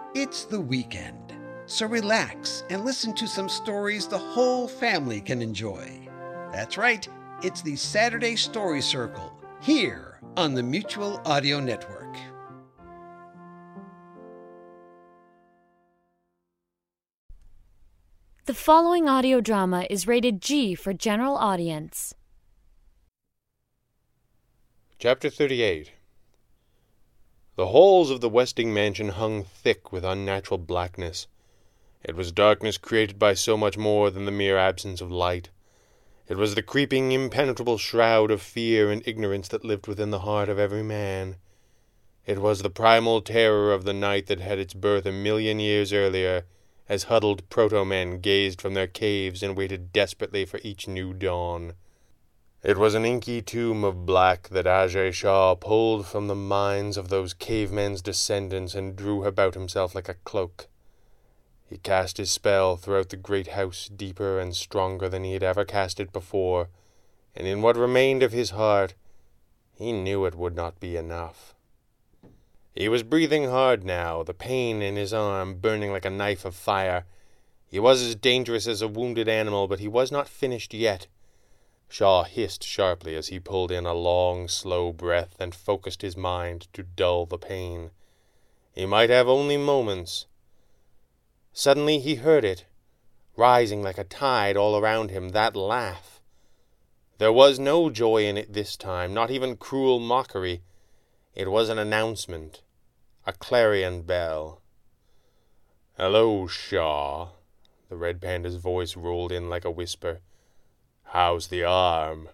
It's the weekend, so relax and listen to some stories the whole family can enjoy. That's right, it's the Saturday Story Circle, here on the Mutual Audio Network. The following audio drama is rated G for general audience. Chapter 38. The halls of the Westing mansion hung thick with unnatural blackness. It was darkness created by so much more than the mere absence of light. It was the creeping, impenetrable shroud of fear and ignorance that lived within the heart of every man. It was the primal terror of the night that had its birth 1,000,000 years earlier, as huddled proto-men gazed from their caves and waited desperately for each new dawn. It was an inky tomb of black that Ajay Shah pulled from the minds of those cavemen's descendants and drew about himself like a cloak. He cast his spell throughout the great house deeper and stronger than he had ever cast it before, and in what remained of his heart, he knew it would not be enough. He was breathing hard now, the pain in his arm burning like a knife of fire. He was as dangerous as a wounded animal, but he was not finished yet. Shah hissed sharply as he pulled in a long, slow breath and focused his mind to dull the pain. He might have only moments. Suddenly he heard it, rising like a tide all around him, that laugh. There was no joy in it this time, not even cruel mockery. It was an announcement, a clarion bell. "Hello, Shah," the Red Panda's voice rolled in like a whisper. "How's the arm?"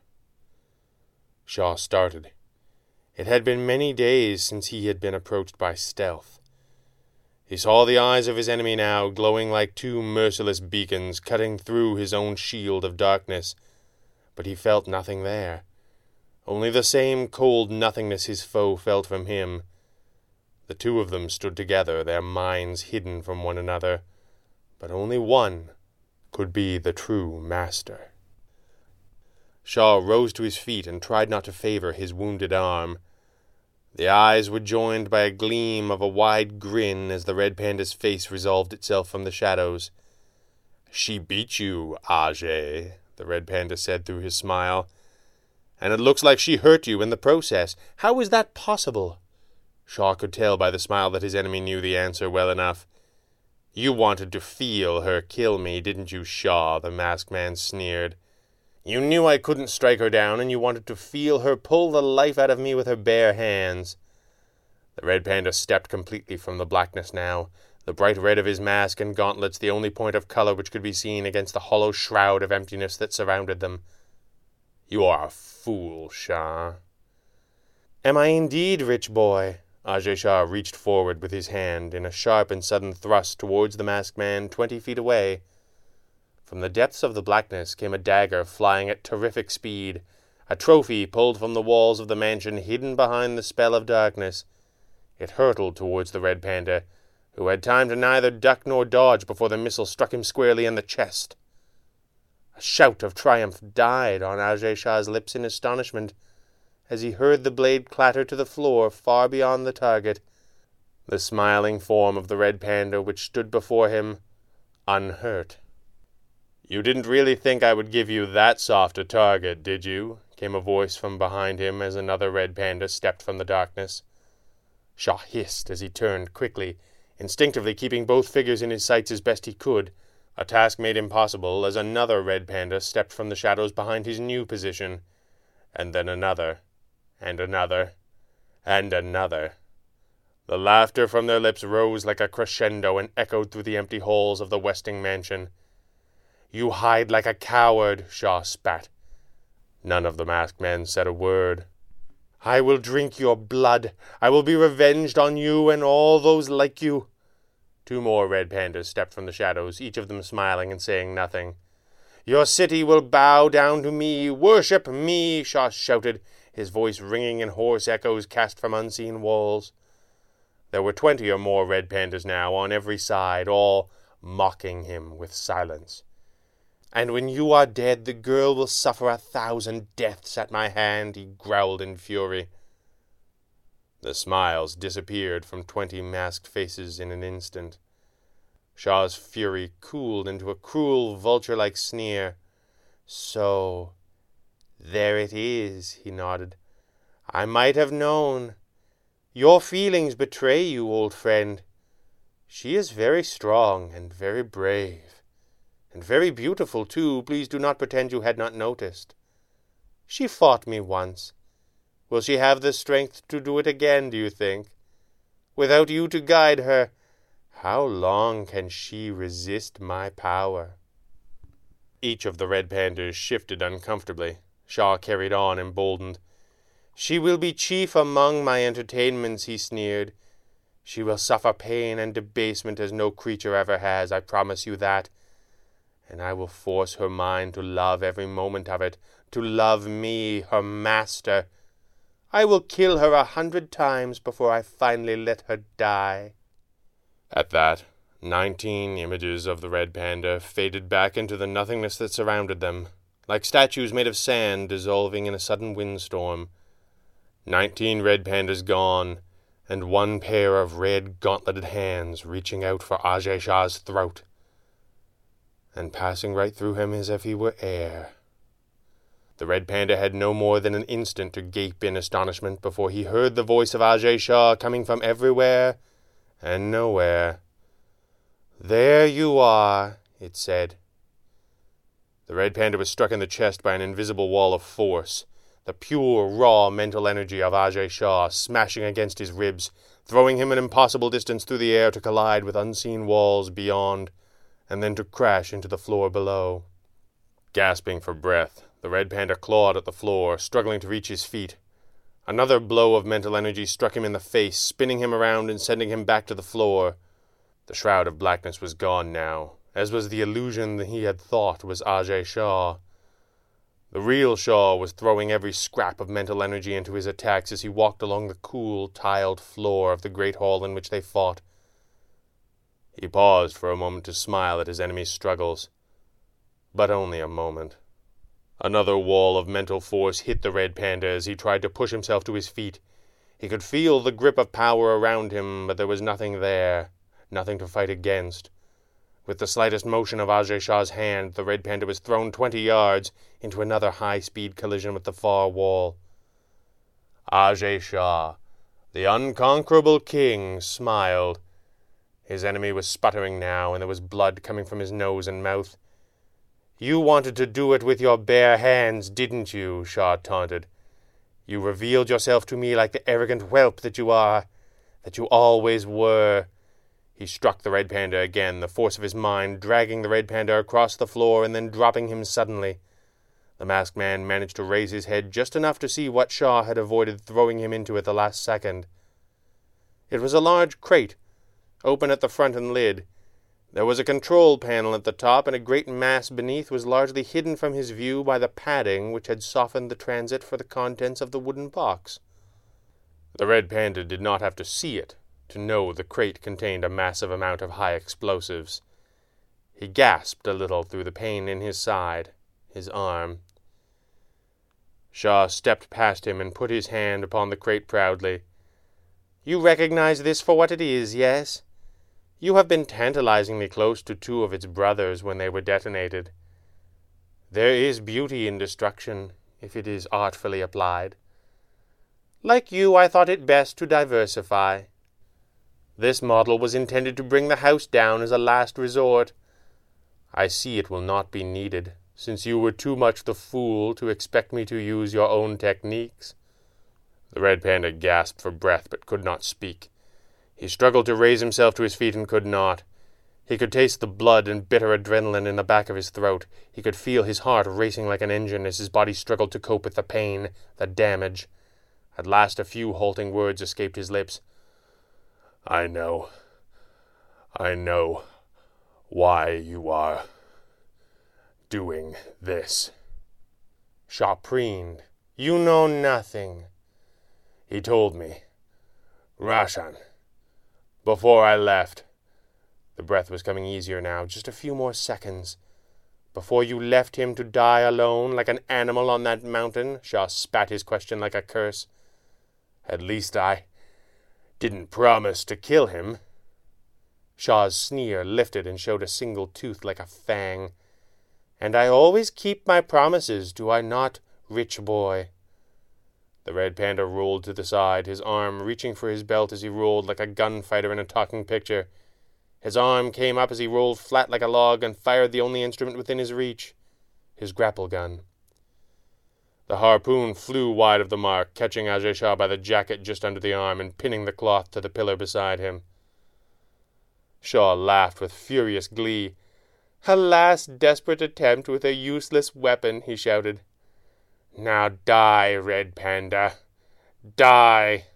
Shah started. It had been many days since he had been approached by stealth. He saw the eyes of his enemy now, glowing like two merciless beacons, cutting through his own shield of darkness. But he felt nothing there. Only the same cold nothingness his foe felt from him. The two of them stood together, their minds hidden from one another. But only one could be the true master. Shah rose to his feet and tried not to favor his wounded arm. The eyes were joined by a gleam of a wide grin as the Red Panda's face resolved itself from the shadows. "She beat you, Ajay," the Red Panda said through his smile. "And it looks like she hurt you in the process. How is that possible?" Shah could tell by the smile that his enemy knew the answer well enough. "You wanted to feel her kill me, didn't you, Shah?" the masked man sneered. "You knew I couldn't strike her down, and you wanted to feel her pull the life out of me with her bare hands." The Red Panda stepped completely from the blackness now, the bright red of his mask and gauntlets the only point of color which could be seen against the hollow shroud of emptiness that surrounded them. "You are a fool, Shah." "Am I indeed, rich boy?" Ajay Shah reached forward with his hand in a sharp and sudden thrust towards the masked man 20 feet away. From the depths of the blackness came a dagger flying at terrific speed, a trophy pulled from the walls of the mansion hidden behind the spell of darkness. It hurtled towards the Red Panda, who had time to neither duck nor dodge before the missile struck him squarely in the chest. A shout of triumph died on Ajay Shah's lips in astonishment as he heard the blade clatter to the floor far beyond the target, the smiling form of the Red Panda which stood before him unhurt. "You didn't really think I would give you that soft a target, did you?" came a voice from behind him as another Red Panda stepped from the darkness. Shah hissed as he turned quickly, instinctively keeping both figures in his sights as best he could, a task made impossible as another Red Panda stepped from the shadows behind his new position, and then another, and another, and another. The laughter from their lips rose like a crescendo and echoed through the empty halls of the Westing mansion. "You hide like a coward," Shah spat. None of the masked men said a word. "I will drink your blood. I will be revenged on you and all those like you." Two more Red Pandas stepped from the shadows, each of them smiling and saying nothing. "Your city will bow down to me. Worship me," Shah shouted, his voice ringing in hoarse echoes cast from unseen walls. There were 20 or more Red Pandas now on every side, all mocking him with silence. "And when you are dead, the girl will suffer 1,000 deaths at my hand," he growled in fury. The smiles disappeared from 20 masked faces in an instant. Shah's fury cooled into a cruel, vulture-like sneer. "So, there it is," he nodded. "I might have known. Your feelings betray you, old friend. She is very strong and very brave, and very beautiful, too. Please do not pretend you had not noticed. She fought me once. Will she have the strength to do it again, do you think? Without you to guide her, how long can she resist my power?" Each of the red pandas shifted uncomfortably. Shah carried on, emboldened. "She will be chief among my entertainments," he sneered. "She will suffer pain and debasement as no creature ever has, I promise you that. And I will force her mind to love every moment of it, to love me, her master. I will kill her 100 times before I finally let her die." At that, 19 images of the red panda faded back into the nothingness that surrounded them, like statues made of sand dissolving in a sudden windstorm. 19 red pandas gone, and one pair of red gauntleted hands reaching out for Ajay Shah's throat, and passing right through him as if he were air. The red panda had no more than an instant to gape in astonishment before he heard the voice of Ajay Shah coming from everywhere and nowhere. "There you are," it said. The red panda was struck in the chest by an invisible wall of force, the pure, raw mental energy of Ajay Shah smashing against his ribs, throwing him an impossible distance through the air to collide with unseen walls beyond, and then to crash into the floor below. Gasping for breath, the red panda clawed at the floor, struggling to reach his feet. Another blow of mental energy struck him in the face, spinning him around and sending him back to the floor. The shroud of blackness was gone now, as was the illusion that he had thought was Ajay Shah. The real Shah was throwing every scrap of mental energy into his attacks as he walked along the cool, tiled floor of the great hall in which they fought. He paused for a moment to smile at his enemy's struggles, but only a moment. Another wall of mental force hit the red panda as he tried to push himself to his feet. He could feel the grip of power around him, but there was nothing there, nothing to fight against. With the slightest motion of Ajay Shah's hand, the red panda was thrown 20 yards into another high-speed collision with the far wall. Ajay Shah, the unconquerable king, smiled. His enemy was sputtering now, and there was blood coming from his nose and mouth. "You wanted to do it with your bare hands, didn't you?" Shah taunted. "You revealed yourself to me like the arrogant whelp that you are, that you always were." He struck the red panda again, the force of his mind dragging the red panda across the floor and then dropping him suddenly. The masked man managed to raise his head just enough to see what Shah had avoided throwing him into at the last second. It was a large crate, open at the front and lid. There was a control panel at the top, and a great mass beneath was largely hidden from his view by the padding which had softened the transit for the contents of the wooden box. The red panda did not have to see it to know the crate contained a massive amount of high explosives. He gasped a little through the pain in his side, his arm. Shah stepped past him and put his hand upon the crate proudly. "You recognize this for what it is, yes? You have been tantalizingly close to 2 of its brothers when they were detonated. There is beauty in destruction, if it is artfully applied. Like you, I thought it best to diversify. This model was intended to bring the house down as a last resort. I see it will not be needed, since you were too much the fool to expect me to use your own techniques." The red panda gasped for breath but could not speak. He struggled to raise himself to his feet and could not. He could taste the blood and bitter adrenaline in the back of his throat. He could feel his heart racing like an engine as his body struggled to cope with the pain, the damage. At last a few halting words escaped his lips. I know why you are doing this." Shah preened. "You know nothing." "He told me. Roshan. Before I left." The breath was coming easier now. "Just a few more seconds. Before you left him to die alone like an animal on that mountain?" Shah spat his question like a curse. "At least I Didn't promise to kill him. Shaw's sneer lifted and showed a single tooth like a fang. And I always keep my promises, do I not, rich boy? The red panda rolled to the side, his arm reaching for his belt as he rolled like a gunfighter in a talking picture. His arm came up as he rolled flat like a log and fired the only instrument within his reach, his grapple gun. The harpoon flew wide of the mark, catching Ajay Shah by the jacket just under the arm and pinning the cloth to the pillar beside him. Shaw laughed with furious glee. "A last desperate attempt with a useless weapon," he shouted. "Now die, Red Panda. Die!"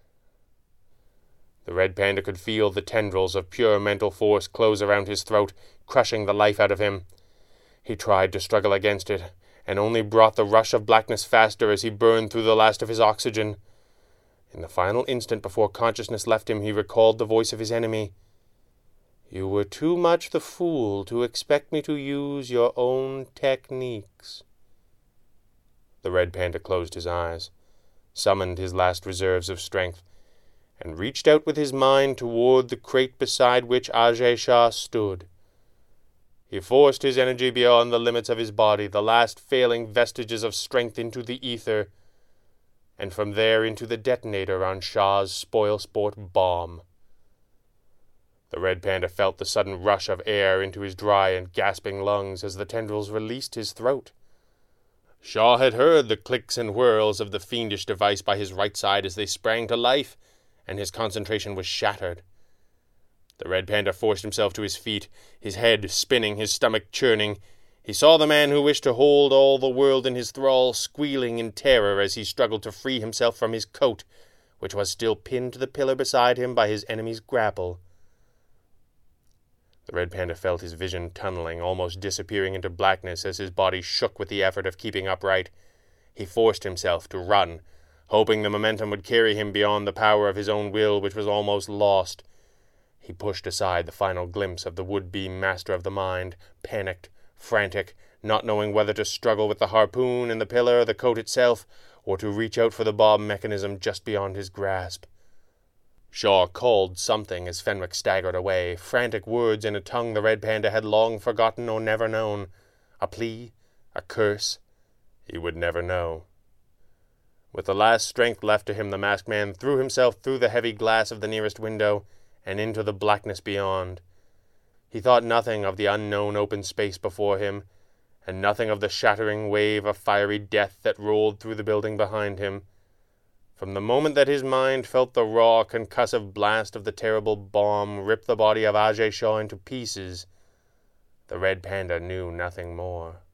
The Red Panda could feel the tendrils of pure mental force close around his throat, crushing the life out of him. He tried to struggle against it, and only brought the rush of blackness faster as he burned through the last of his oxygen. In the final instant before consciousness left him, he recalled the voice of his enemy. "You were too much the fool to expect me to use your own techniques." The Red Panda closed his eyes, summoned his last reserves of strength, and reached out with his mind toward the crate beside which Ajay Shah stood. He forced his energy beyond the limits of his body, the last failing vestiges of strength into the ether, and from there into the detonator on Shah's spoil-sport bomb. The Red Panda felt the sudden rush of air into his dry and gasping lungs as the tendrils released his throat. Shaw had heard the clicks and whirls of the fiendish device by his right side as they sprang to life, and his concentration was shattered. The Red Panda forced himself to his feet, his head spinning, his stomach churning. He saw the man who wished to hold all the world in his thrall squealing in terror as he struggled to free himself from his coat, which was still pinned to the pillar beside him by his enemy's grapple. The Red Panda felt his vision tunneling, almost disappearing into blackness as his body shook with the effort of keeping upright. He forced himself to run, hoping the momentum would carry him beyond the power of his own will, which was almost lost. He pushed aside the final glimpse of the would-be master of the mind, panicked, frantic, not knowing whether to struggle with the harpoon and the pillar, the coat itself, or to reach out for the bomb mechanism just beyond his grasp. Shaw called something as Fenwick staggered away, frantic words in a tongue the Red Panda had long forgotten or never known. A plea, a curse, he would never know. With the last strength left to him, the masked man threw himself through the heavy glass of the nearest window and into the blackness beyond. He thought nothing of the unknown open space before him, and nothing of the shattering wave of fiery death that rolled through the building behind him. From the moment that his mind felt the raw, concussive blast of the terrible bomb rip the body of Ajay Shah into pieces, the Red Panda knew nothing more.